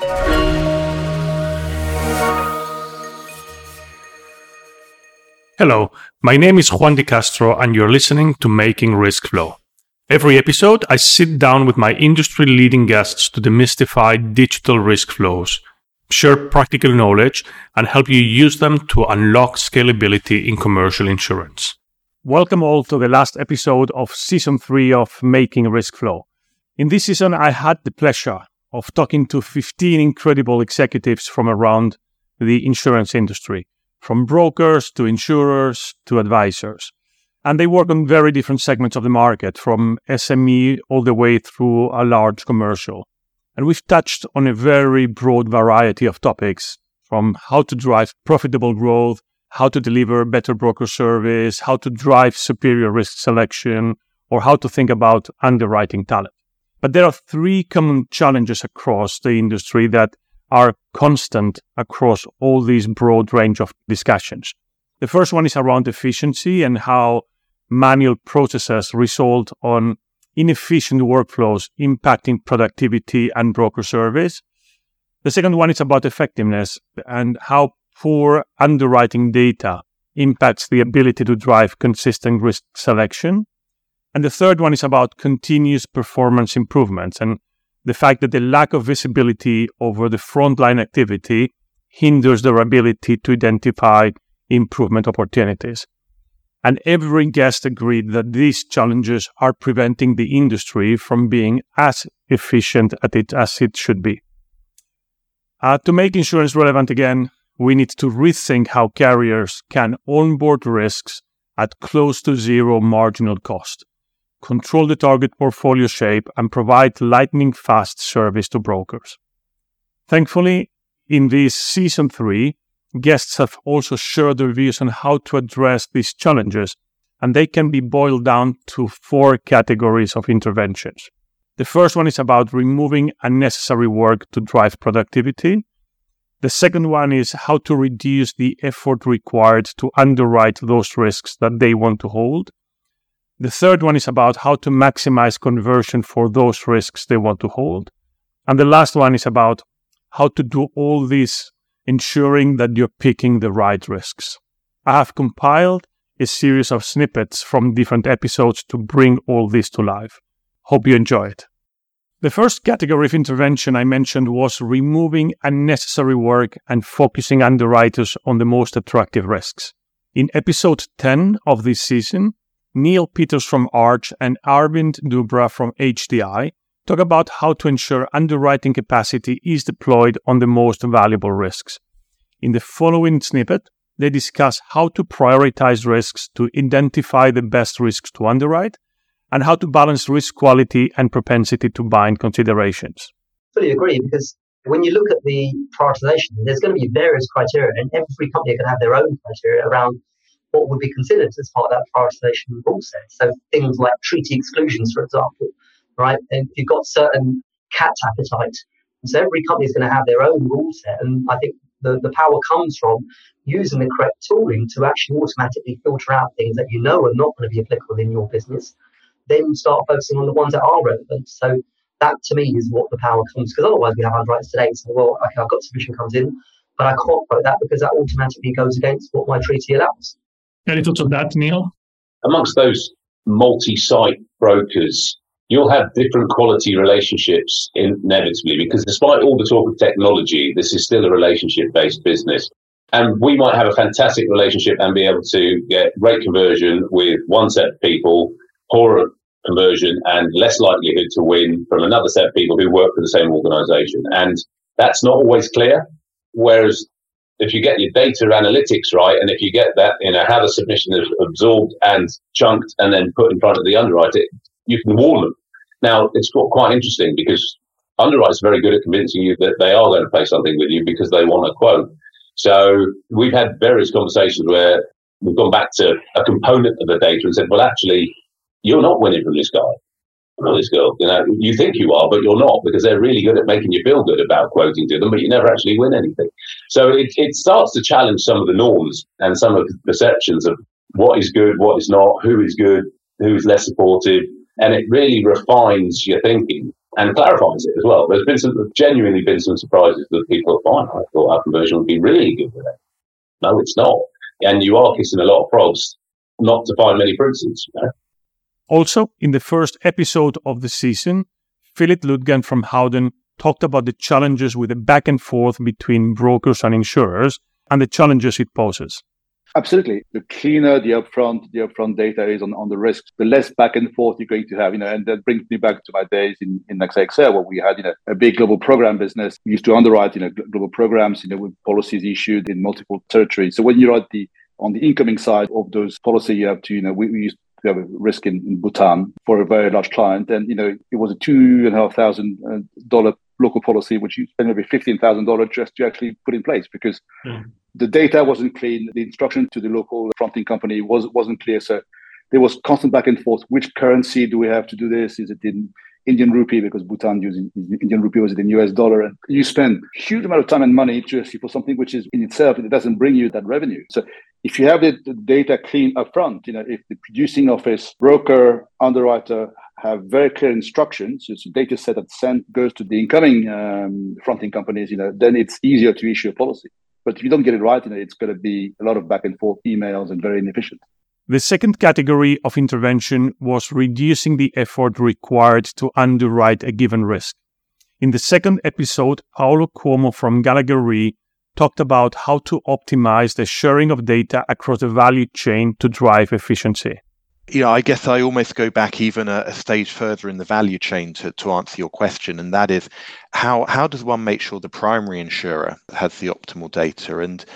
Hello, my name is Juan Di Castro and you're listening to Making Risk Flow. Every episode, I sit down with my industry-leading guests to demystify digital risk flows, share practical knowledge, and help you use them to unlock scalability in commercial insurance. Welcome all to the last episode of Season 3 of Making Risk Flow. In this season, I had the pleasure of talking to 15 incredible executives from around the insurance industry, from brokers to insurers to advisors. And they work on very different segments of the market, from SME all the way through a large commercial. And we've touched on a very broad variety of topics, from how to drive profitable growth, how to deliver better broker service, how to drive superior risk selection, or how to think about underwriting talent. But there are three common challenges across the industry that are constant across all these broad range of discussions. The first one is around efficiency and how manual processes result on inefficient workflows impacting productivity and broker service. The second one is about effectiveness and how poor underwriting data impacts the ability to drive consistent risk selection. And the third one is about continuous performance improvements and the fact that the lack of visibility over the frontline activity hinders their ability to identify improvement opportunities. And every guest agreed that these challenges are preventing the industry from being as efficient as it should be. To make insurance relevant again, we need to rethink how carriers can onboard risks at close to zero marginal cost, control the target portfolio shape, and provide lightning-fast service to brokers. Thankfully, in this Season 3, guests have also shared their views on how to address these challenges, and they can be boiled down to 4 categories of interventions. The first one is about removing unnecessary work to drive productivity. The second one is how to reduce the effort required to underwrite those risks that they want to hold. The third one is about how to maximize conversion for those risks they want to hold. And the last one is about how to do all this ensuring that you're picking the right risks. I have compiled a series of snippets from different episodes to bring all this to life. Hope you enjoy it. The first category of intervention I mentioned was removing unnecessary work and focusing underwriters on the most attractive risks. In episode 10 of this season, Neil Peters from Arch and Arvind Dubra from HDI talk about how to ensure underwriting capacity is deployed on the most valuable risks. In the following snippet, they discuss how to prioritize risks to identify the best risks to underwrite and how to balance risk quality and propensity to bind considerations. Fully agree, because when you look at the prioritization, there's going to be various criteria, and every company can have their own criteria around what would be considered as part of that prioritization rule set. So things like treaty exclusions, for example, right? And you've got certain cat appetite. So every company is going to have their own rule set. And I think the power comes from using the correct tooling to actually automatically filter out things that you know are not going to be applicable in your business. Then start focusing on the ones that are relevant. So that to me is what the power comes, because otherwise we have underwriters today saying, well, okay, I've got submission comes in, but I can't quote that because that automatically goes against what my treaty allows. Any thoughts on that, Neil? Amongst those multi-site brokers, you'll have different quality relationships inevitably, because despite all the talk of technology, this is still a relationship-based business. And we might have a fantastic relationship and be able to get great conversion with one set of people, poorer conversion and less likelihood to win from another set of people who work for the same organization. And that's not always clear. Whereas if you get your data analytics right, and if you get that, how the submission is absorbed and chunked and then put in front of the underwriter, you can warn them. Now, it's quite interesting because underwriters are very good at convincing you that they are going to pay something with you because they want a quote. So we've had various conversations where we've gone back to a component of the data and said, well, actually, you're not winning from this guy. Or this girl, you think you are, but you're not, because they're really good at making you feel good about quoting to them, but you never actually win anything. So it starts to challenge some of the norms and some of the perceptions of what is good, what is not, who is good, who is less supportive, and it really refines your thinking and clarifies it as well. There's been genuinely been some surprises that people find. I thought our conversion would be really good with it. No, it's not. And you are kissing a lot of frogs not to find many princes. You know? Also, in the first episode of the season, Philip Ludgan from Howden talked about the challenges with the back and forth between brokers and insurers and the challenges it poses. Absolutely. The cleaner the upfront data is on the risks, the less back and forth you're going to have, and that brings me back to my days in AXA XL, where we had, a big global program business. We used to underwrite, global programs, with policies issued in multiple territories. So when you're on the incoming side of those policies, you have to, we used to have a risk in Bhutan for a very large client. And, it was a $2,500 local policy, which you spend maybe $15,000 just to actually put in place because the data wasn't clean. The instruction to the local fronting company wasn't clear. So there was constant back and forth. Which currency do we have to do this? Is it in Indian rupee? Because Bhutan using Indian rupee, was it in US dollar? And you spend a huge amount of time and money just for something which is in itself, it doesn't bring you that revenue. So if you have the data clean up front, if the producing office, broker, underwriter have very clear instructions, it's a data set that goes to the incoming fronting companies, then it's easier to issue a policy. But if you don't get it right, it's going to be a lot of back and forth emails and very inefficient. The second category of intervention was reducing the effort required to underwrite a given risk. In the second episode, Paolo Cuomo from Gallagher Re talked about how to optimize the sharing of data across the value chain to drive efficiency. I guess I almost go back even a stage further in the value chain to answer your question, and that is how does one make sure the primary insurer has the optimal data? And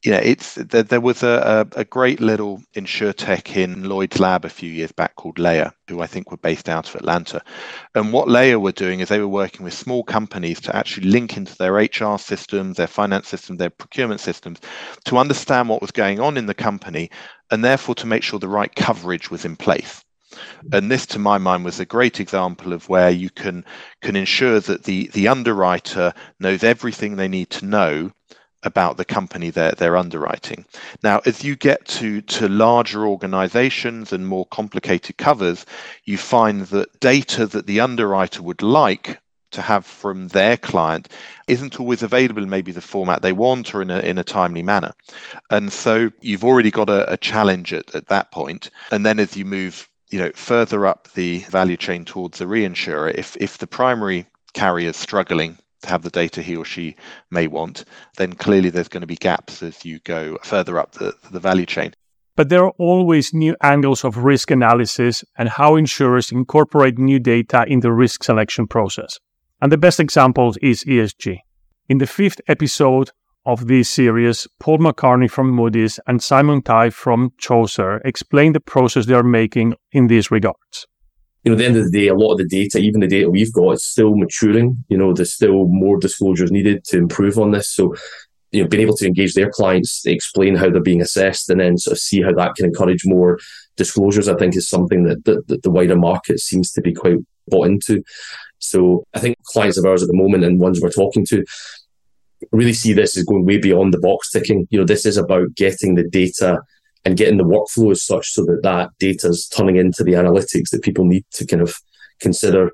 there was a great little insurtech in Lloyd's Lab a few years back called Leia, who I think were based out of Atlanta. And what Leia were doing is they were working with small companies to actually link into their HR systems, their finance systems, their procurement systems to understand what was going on in the company and therefore to make sure the right coverage was in place. And this, to my mind, was a great example of where you can ensure that the underwriter knows everything they need to know about the company they're underwriting. Now, as you get to larger organizations and more complicated covers, you find that data that the underwriter would like to have from their client isn't always available in maybe the format they want or in a timely manner. And so you've already got a challenge at that point. And then as you move further up the value chain towards the reinsurer, if the primary carrier is struggling to have the data he or she may want, then clearly there's going to be gaps as you go further up the value chain. But there are always new angles of risk analysis and how insurers incorporate new data in the risk selection process. And the best example is ESG. In the fifth episode of this series, Paul McCartney from Moody's and Simon Tai from Chaucer explain the process they are making in these regards. At the end of the day, a lot of the data, even the data we've got, is still maturing. There's still more disclosures needed to improve on this. So, being able to engage their clients, explain how they're being assessed, and then sort of see how that can encourage more disclosures, I think is something that the wider market seems to be quite bought into. So I think clients of ours at the moment and ones we're talking to really see this as going way beyond the box ticking. This is about getting the data and getting the workflow as such so that data is turning into the analytics that people need to kind of consider,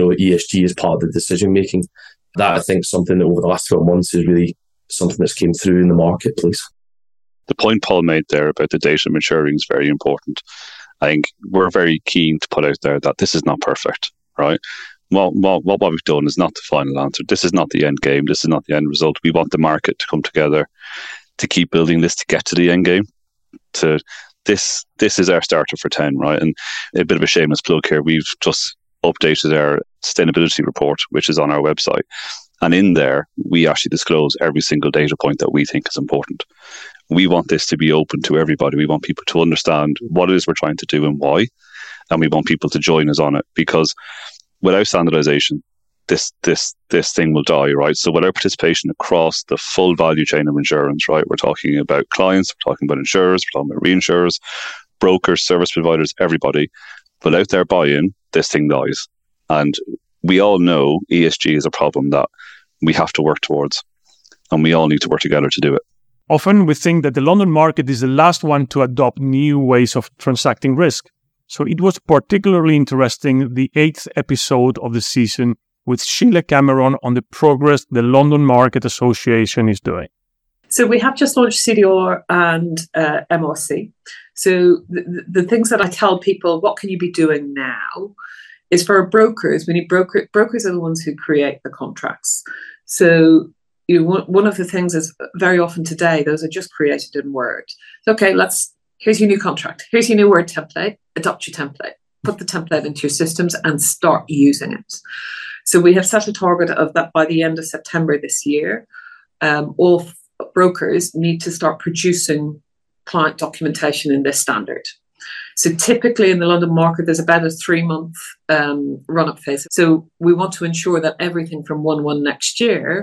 ESG as part of the decision making. That, I think, is something that over the last 12 months is really something that's came through in the marketplace. The point Paul made there about the data maturing is very important. I think we're very keen to put out there that this is not perfect, right? What we've done is not the final answer. This is not the end game. This is not the end result. We want the market to come together to keep building this to get to the end game. This is our starter for 10, right? And a bit of a shameless plug here. We've just updated our sustainability report, which is on our website. And in there, we actually disclose every single data point that we think is important. We want this to be open to everybody. We want people to understand what it is we're trying to do and why. And we want people to join us on it, because without standardization, this thing will die, right? So without participation across the full value chain of insurance, right? We're talking about clients, we're talking about insurers, we're talking about reinsurers, brokers, service providers, everybody. Without their buy-in, this thing dies. And we all know ESG is a problem that we have to work towards, and we all need to work together to do it. Often we think that the London market is the last one to adopt new ways of transacting risk. So it was particularly interesting, the 8th episode of the season, with Sheila Cameron on the progress the London Market Association is doing. So we have just launched CDR and MRC. So the things that I tell people, what can you be doing now, is for brokers. We need brokers are the ones who create the contracts. So one of the things is very often today, those are just created in Word. So, okay, here's your new contract. Here's your new Word template. Adopt your template. Put the template into your systems and start using it. So we have set a target of that by the end of September this year. All brokers need to start producing client documentation in this standard. So typically in the London market, there's about a 3-month run-up phase. So we want to ensure that everything from 1/1 next year,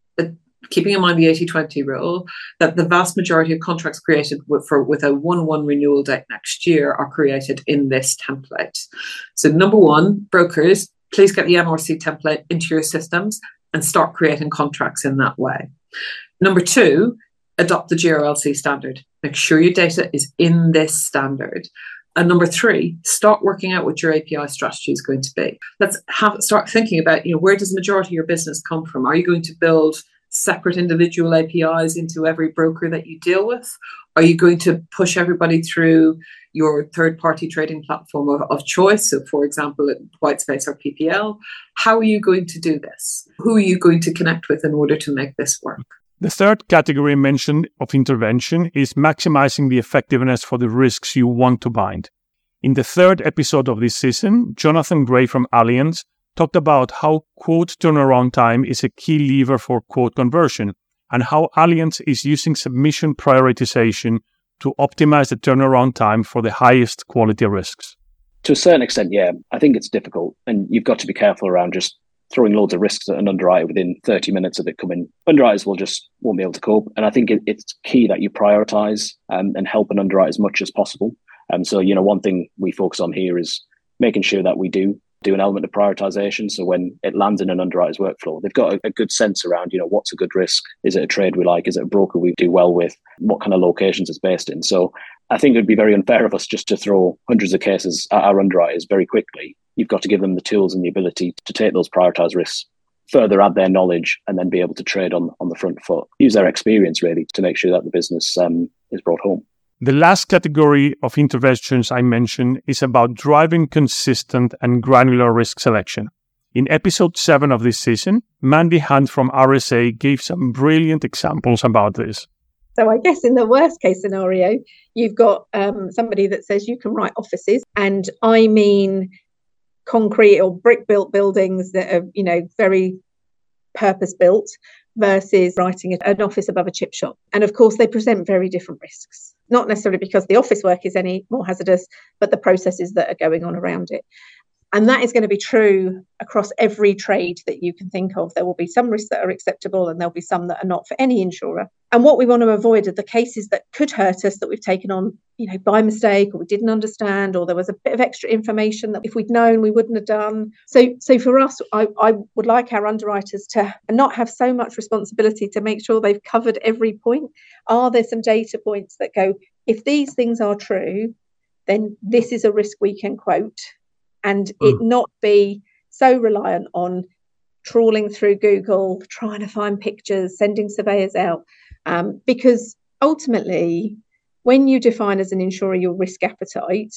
keeping in mind the 80-20 rule, that the vast majority of contracts created with a 1/1 renewal date next year are created in this template. So number one, brokers, please get the MRC template into your systems and start creating contracts in that way. Number two, adopt the GRLC standard. Make sure your data is in this standard. And number three, start working out what your API strategy is going to be. Start thinking about, where does the majority of your business come from? Are you going to build separate individual APIs into every broker that you deal with? Are you going to push everybody through your third-party trading platform of choice? So, for example, Whitespace or PPL. How are you going to do this? Who are you going to connect with in order to make this work? The third category mentioned of intervention is maximizing the effectiveness for the risks you want to bind. In the third episode of this season, Jonathan Gray from Allianz talked about how quote turnaround time is a key lever for quote conversion and how Allianz is using submission prioritization to optimize the turnaround time for the highest quality risks. To a certain extent, yeah. I think it's difficult, and you've got to be careful around just throwing loads of risks at an underwriter within 30 minutes of it coming. Underwriters won't be able to cope. And I think it's key that you prioritize and help an underwriter as much as possible. So, one thing we focus on here is making sure that we do an element of prioritization. So when it lands in an underwriter's workflow, they've got a good sense around, what's a good risk? Is it a trade we like? Is it a broker we do well with? What kind of locations it's based in? So I think it'd be very unfair of us just to throw hundreds of cases at our underwriters very quickly. You've got to give them the tools and the ability to take those prioritized risks, further add their knowledge, and then be able to trade on the front foot. Use their experience, really, to make sure that the business is brought home. The last category of interventions I mentioned is about driving consistent and granular risk selection. In episode 7 of this season, Mandy Hunt from RSA gave some brilliant examples about this. So I guess in the worst case scenario, you've got somebody that says you can write offices, and I mean concrete or brick-built buildings that are, very purpose-built versus writing an office above a chip shop. And of course, they present very different risks, not necessarily because the office work is any more hazardous, but the processes that are going on around it. And that is going to be true across every trade that you can think of. There will be some risks that are acceptable and there'll be some that are not for any insurer. And what we want to avoid are the cases that could hurt us, that we've taken on, by mistake, or we didn't understand, or there was a bit of extra information that if we'd known, we wouldn't have done. So for us, I would like our underwriters to not have so much responsibility to make sure they've covered every point. Are there some data points that go, if these things are true, then this is a risk we can quote? And it not be so reliant on trawling through Google, trying to find pictures, sending surveyors out. Because ultimately, when you define as an insurer your risk appetite,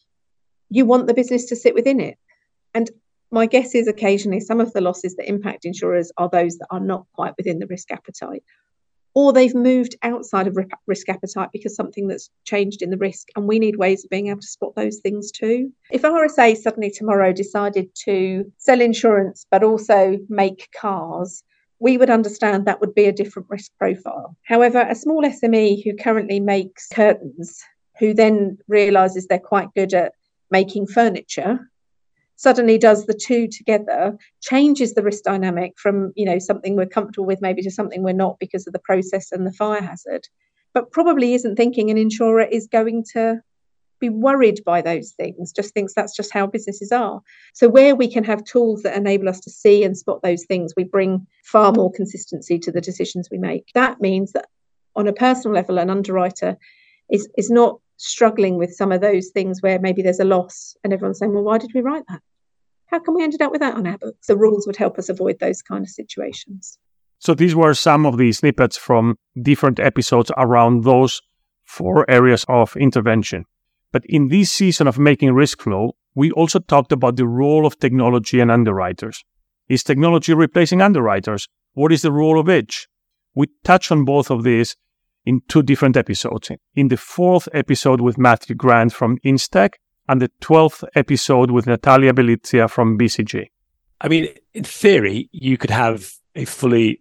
you want the business to sit within it. And my guess is occasionally some of the losses that impact insurers are those that are not quite within the risk appetite. Or they've moved outside of risk appetite because something that's changed in the risk, and we need ways of being able to spot those things too. If RSA suddenly tomorrow decided to sell insurance but also make cars, we would understand that would be a different risk profile. However, a small SME who currently makes curtains, who then realises they're quite good at making furniture, suddenly does the two together, changes the risk dynamic from, something we're comfortable with maybe to something we're not because of the process and the fire hazard, but probably isn't thinking an insurer is going to be worried by those things, just thinks that's just how businesses are. So where we can have tools that enable us to see and spot those things, we bring far more consistency to the decisions we make. That means that on a personal level, an underwriter is not struggling with some of those things where maybe there's a loss and everyone's saying, well, why did we write that? how come we ended up with that on our books? The rules would help us avoid those kind of situations. So these were some of the snippets from different episodes around those 4 areas of intervention. But in this season of Making Risk Flow, we also talked about the role of technology and underwriters. Is technology replacing underwriters? What is the role of each? We touched on both of these in 2 different episodes. In the 4th episode with Matthew Grant from Instech and the 12th episode with Natalia Belizia from BCG. I mean, in theory, you could have a fully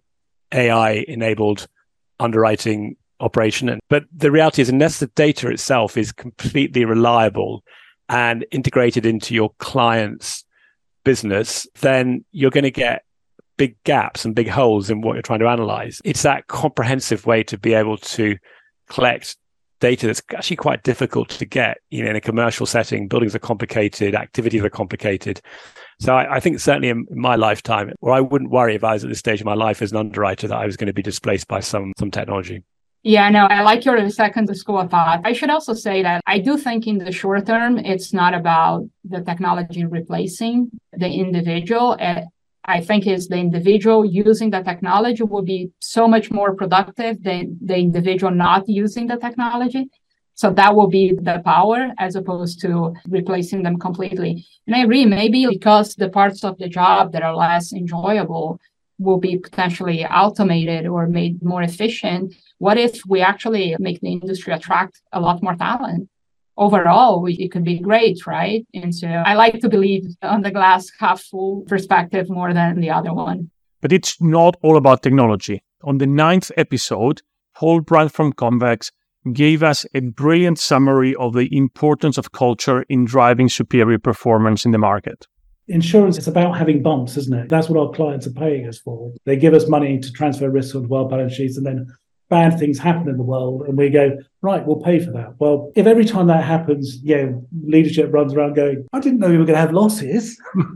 AI-enabled underwriting operation. But the reality is, unless the data itself is completely reliable and integrated into your client's business, then you're going to get big gaps and big holes in what you're trying to analyze. It's that comprehensive way to be able to collect data that's actually quite difficult to get. In a commercial setting, buildings are complicated, activities are complicated. So I think certainly in my lifetime, where I wouldn't worry if I was at this stage of my life as an underwriter that I was going to be displaced by some technology. Yeah, no, I like your second school of thought. I should also say that I do think in the short term, it's not about the technology replacing the individual. I think is the individual using the technology will be so much more productive than the individual not using the technology. So that will be the power as opposed to replacing them completely. And I agree, maybe because the parts of the job that are less enjoyable will be potentially automated or made more efficient. What if we actually make the industry attract a lot more talent? Overall, it could be great, right? And so I like to believe on the glass half full perspective more than the other one. But it's not all about technology. On the 9th episode, Paul Brandt from Convex gave us a brilliant summary of the importance of culture in driving superior performance in the market. Insurance is about having bumps, isn't it? That's what our clients are paying us for. They give us money to transfer risks onto our balance sheets, and then bad things happen in the world, and we go, right, we'll pay for that. Well, if every time that happens, leadership runs around going, I didn't know we were going to have losses,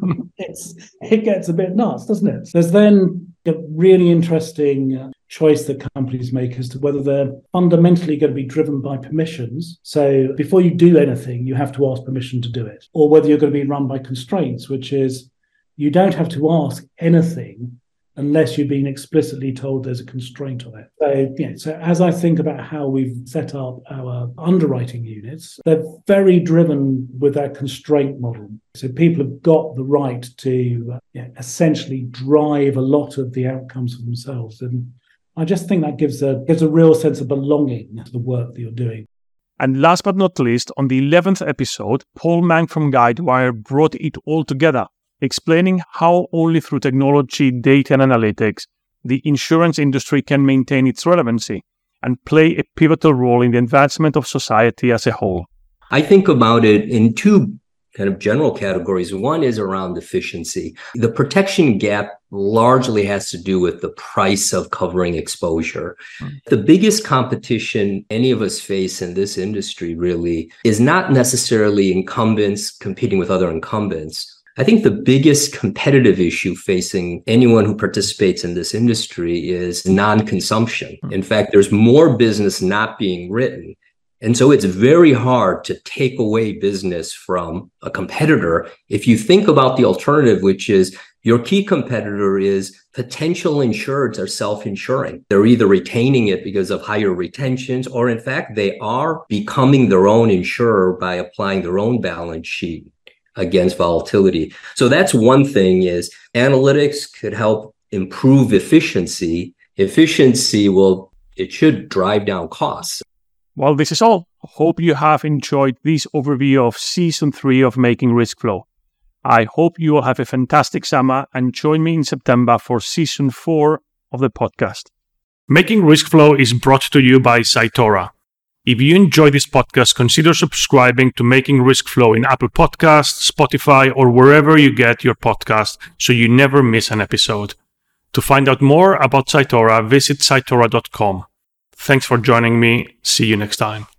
it gets a bit nuts, doesn't it? There's then a really interesting choice that companies make as to whether they're fundamentally going to be driven by permissions. So before you do anything, you have to ask permission to do it. Or whether you're going to be run by constraints, which is you don't have to ask anything unless you've been explicitly told there's a constraint on it. So as I think about how we've set up our underwriting units, they're very driven with that constraint model. So people have got the right to essentially drive a lot of the outcomes for themselves. And I just think that gives a real sense of belonging to the work that you're doing. And last but not least, on the 11th episode, Paul Mang from Guidewire brought it all together, explaining how only through technology, data and analytics, the insurance industry can maintain its relevancy and play a pivotal role in the advancement of society as a whole. I think about it in 2 kind of general categories. One is around efficiency. The protection gap largely has to do with the price of covering exposure. The biggest competition any of us face in this industry really is not necessarily incumbents competing with other incumbents. I think the biggest competitive issue facing anyone who participates in this industry is non-consumption. In fact, there's more business not being written. And so it's very hard to take away business from a competitor. If you think about the alternative, which is your key competitor is potential insureds are self-insuring. They're either retaining it because of higher retentions, or in fact, they are becoming their own insurer by applying their own balance sheet against volatility. So that's one thing is analytics could help improve efficiency. Efficiency it should drive down costs. Well, this is all. Hope you have enjoyed this overview of Season 3 of Making Risk Flow. I hope you all have a fantastic summer and join me in September for Season 4 of the podcast. Making Risk Flow is brought to you by Cytora. If you enjoy this podcast, consider subscribing to Making Risk Flow in Apple Podcasts, Spotify, or wherever you get your podcast so you never miss an episode. To find out more about Cytora, visit cytora.com. Thanks for joining me. See you next time.